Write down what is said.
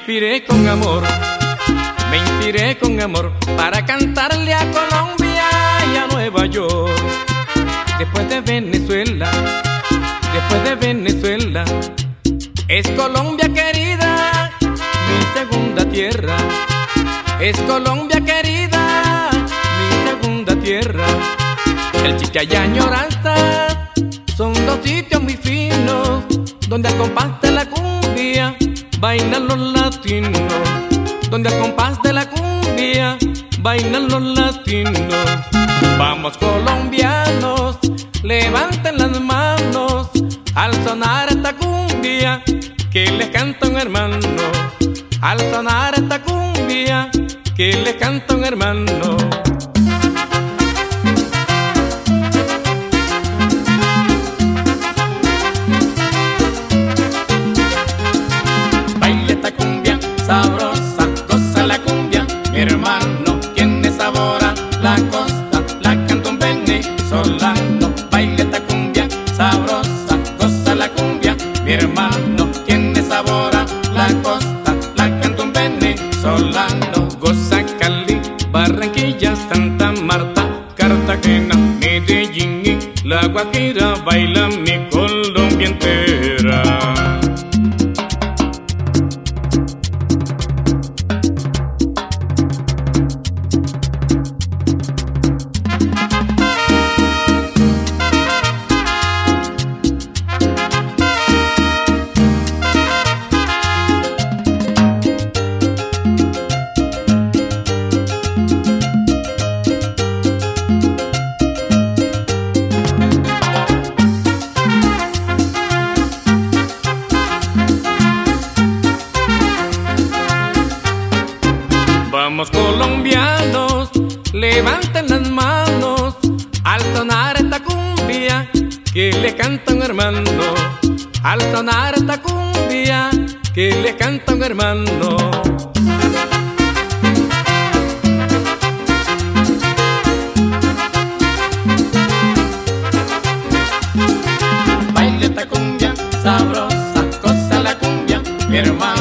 me inspiré con amor para cantarle a Colombia y a Nueva York. Después de Venezuela, es Colombia querida, mi segunda tierra. Es Colombia querida, mi segunda tierra. El Chicha y Añoranza son dos sitios muy finos, donde al compás de la cumbia bailan los latinos. Donde al compás de la cumbia bailan los latinos. Vamos colombianos, levanten las manos al sonar esta cumbia que les canta un hermano. Al sonar esta cumbia que les canta un hermano. Baila esta cumbia sabrosa, goza la cumbia, mi hermano, tiene sabor a la costa, la canta un venezolano. Baila esta cumbia sabrosa, goza la cumbia, mi hermano, tiene sabor a la costa, la canta un venezolano. Goza Cali, Barranquilla, Santa Marta, Cartagena, Medellín y La Guajira, baila mi Colombia entera. Vamos colombianos, levanten las manos al sonar esta cumbia que le canta un hermano. Al sonar esta cumbia que le canta un hermano. Baila esta cumbia sabrosa, goza la cumbia, mi hermano.